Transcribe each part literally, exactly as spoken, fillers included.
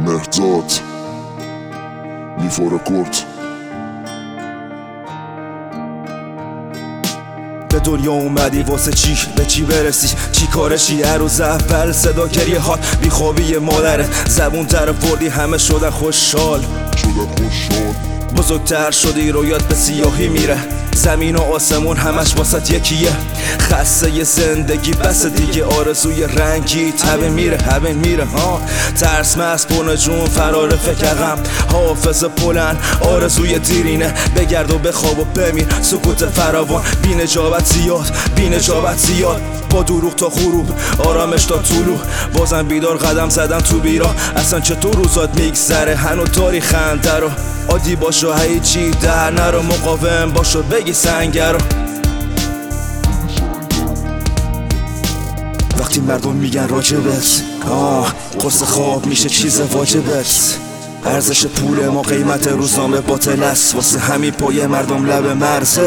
مهرداد میفورکورت. به دنیا اومدی واسه چی؟ به چی برسی؟ چی کارشی؟ هر روز اول صدا گریه هات بیخوابی مادرت زبون در بردی همه شدن خوشحال شدن خوشحال بزرگتر شدی رویات به سیاهی میره زمین و آسمون همش واسط یکیه خسته ی زندگی بس دیگه آرزوی رنگی تبه میره همه میره ها ترس مسپون جون فرار فکرم حافظ پلن آرزوی دیرینه بگرد و بخواب و بمیر سکوت فراوان بی نجابت زیاد بی نجابت زیاد با دروغ تا غروب آرامش تا طلوع بازم بیدار قدم زدم تو بیرا اصلا چطور روزات میگذره هنو داری خنده رو عادی باش و هیچی در نرو مقاوم باش و بگی سنگر رو وقتی مردم میگن راجبت آه قصه خواب میشه چیز واجبت ارزش پول ما قیمت روزنامه باطل است واسه همین پای مردم لب مرزه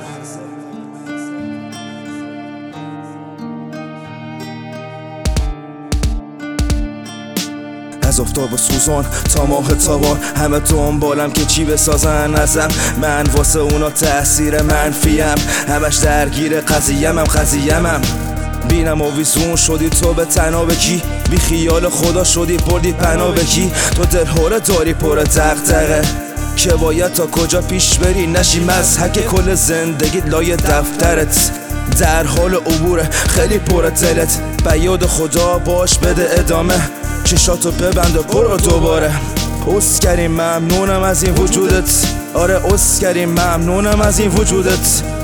از آفتاب و سوزان تا ماه تابان همه دنبالم که چی بسازن ازم من واسه اونا تأثیر منفیم همش درگیر قضیه‌مم قضیه‌مم بینم آویزون شدی تو به تنها به کی بی خیال خدا شدی بردی پناه به کی تو دلهوره داری پر دغدغه که باید تا کجا پیش بری نشی مضحک کل زندگی لای دفترت در حال عبوره خیلی پر دلت بیاد خدا باش بده ادامه چشاتو ببند و برو دوباره اسکریم ممنونم از این وجودت آره اسکریم ممنونم از این وجودت